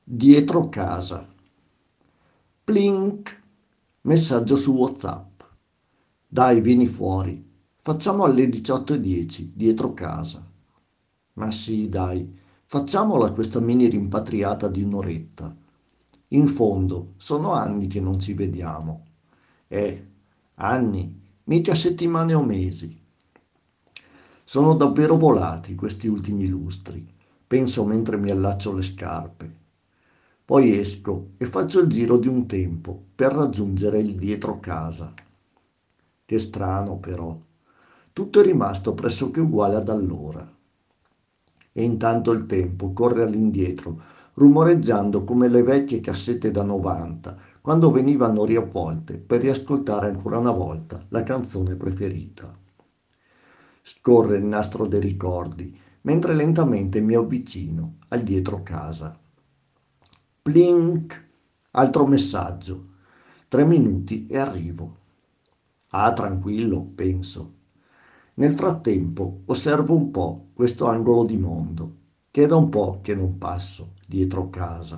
Dietro casa. Plink. Messaggio su WhatsApp. Dai, vieni fuori. Facciamo alle 18:10, dietro casa. Ma sì, dai, facciamola questa mini rimpatriata di un'oretta. In fondo, sono anni che non ci vediamo. Anni, mica settimane o mesi. Sono davvero volati questi ultimi lustri, penso mentre mi allaccio le scarpe. Poi esco e faccio il giro di un tempo per raggiungere il dietro casa. Che strano però, tutto è rimasto pressoché uguale ad allora. E intanto il tempo corre all'indietro, rumoreggiando come le vecchie cassette da 90, quando venivano riavvolte per riascoltare ancora una volta la canzone preferita. Scorre il nastro dei ricordi, mentre lentamente mi avvicino al dietro casa. Plink! Altro messaggio. 3 minuti e arrivo. Ah, tranquillo, penso. Nel frattempo osservo un po' questo angolo di mondo, che è da un po' che non passo dietro casa.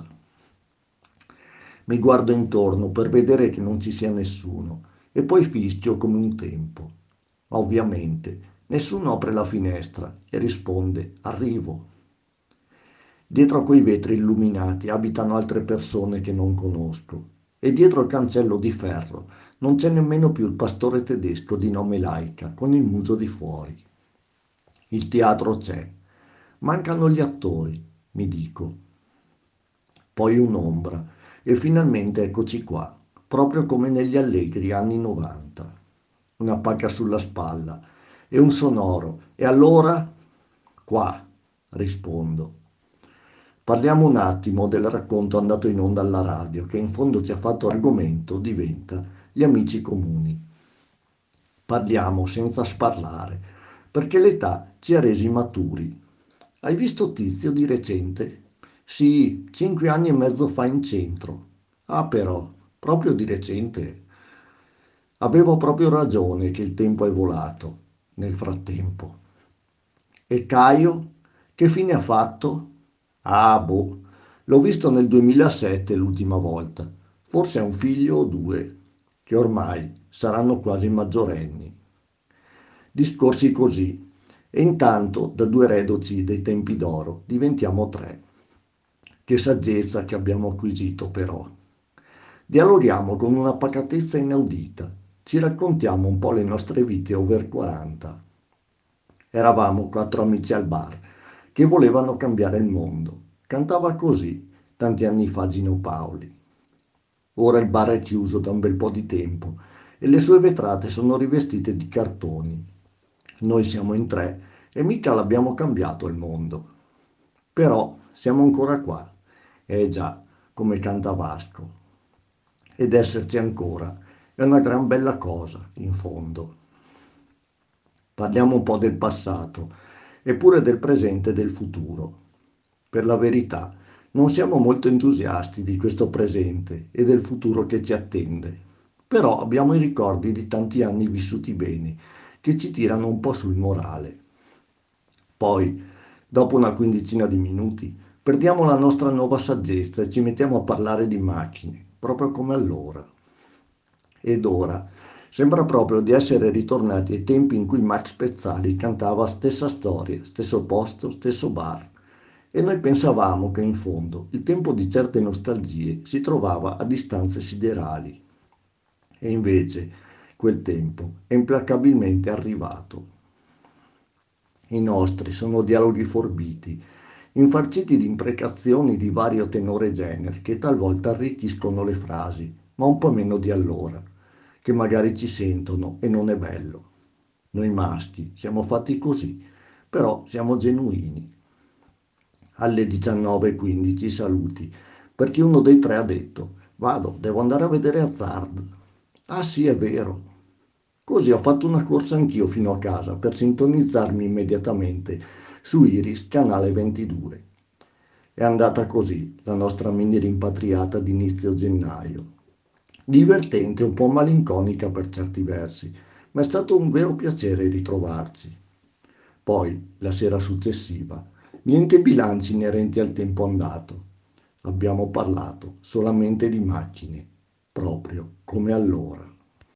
Mi guardo intorno per vedere che non ci sia nessuno e poi fischio come un tempo. Ma ovviamente nessuno apre la finestra e risponde arrivo. Dietro a quei vetri illuminati abitano altre persone che non conosco e dietro il cancello di ferro non c'è nemmeno più il pastore tedesco di nome Laica con il muso di fuori. Il teatro c'è, mancano gli attori, mi dico. Poi un'ombra e finalmente eccoci qua, proprio come negli allegri anni 90. Una pacca sulla spalla e un sonoro. E allora? Qua, rispondo. Parliamo un attimo del racconto andato in onda alla radio, che in fondo ci ha fatto argomento, diventa gli amici comuni. Parliamo senza sparlare, perché l'età ci ha resi maturi. Hai visto Tizio di recente? Sì, 5 anni e mezzo fa in centro. Ah, però, proprio di recente. Avevo proprio ragione che il tempo è volato nel frattempo. E Caio? Che fine ha fatto? Ah, boh, l'ho visto nel 2007 l'ultima volta. Forse ha un figlio o due, che ormai saranno quasi maggiorenni. Discorsi così. E intanto, da due reduci dei tempi d'oro, diventiamo tre. Che saggezza che abbiamo acquisito, però. Dialoghiamo con una pacatezza inaudita. Ci raccontiamo un po' le nostre vite over 40. Eravamo 4 amici al bar che volevano cambiare il mondo. Cantava così tanti anni fa Gino Paoli. Ora il bar è chiuso da un bel po' di tempo e le sue vetrate sono rivestite di cartoni. Noi siamo in tre e mica l'abbiamo cambiato il mondo. Però siamo ancora qua. Già, come canta Vasco. Ed esserci ancora è una gran bella cosa, in fondo. Parliamo un po' del passato, eppure del presente e del futuro. Per la verità, non siamo molto entusiasti di questo presente e del futuro che ci attende, però abbiamo i ricordi di tanti anni vissuti bene, che ci tirano un po' sul morale. Poi, dopo una quindicina di minuti, perdiamo la nostra nuova saggezza e ci mettiamo a parlare di macchine, proprio come allora. Ed ora sembra proprio di essere ritornati ai tempi in cui Max Pezzali cantava stessa storia, stesso posto, stesso bar. E noi pensavamo che in fondo il tempo di certe nostalgie si trovava a distanze siderali. E invece quel tempo è implacabilmente arrivato. I nostri sono dialoghi forbiti, infarciti di imprecazioni di vario tenore e genere che talvolta arricchiscono le frasi, ma un po' meno di allora, che magari ci sentono e non è bello. Noi maschi siamo fatti così, però siamo genuini. Alle 19:15 saluti, perché uno dei tre ha detto: Vado, devo andare a vedere Hazard. Ah sì, è vero. Così ho fatto una corsa anch'io fino a casa per sintonizzarmi immediatamente su Iris, canale 22. È andata così la nostra mini rimpatriata di inizio gennaio. Divertente, un po' malinconica per certi versi, ma è stato un vero piacere ritrovarci. Poi, la sera successiva, niente bilanci inerenti al tempo andato. abbiamo parlato solamente di macchine, proprio come allora.